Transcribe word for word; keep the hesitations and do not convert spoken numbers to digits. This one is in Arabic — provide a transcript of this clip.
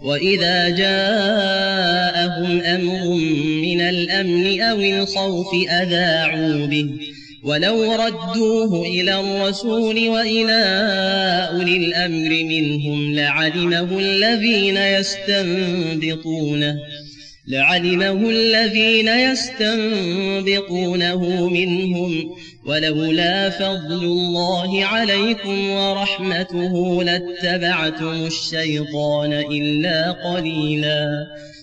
وإذا جاءهم أمر من الأمن أو الخوف أذاعوا به ولو ردوه إلى الرسول وإلى أولي الأمر منهم لعلمه الذين يستنبطونه لعلمه الذين يستنبطونه منهم ولولا فضل الله عليكم ورحمته لاتبعتم الشيطان إلا قليلا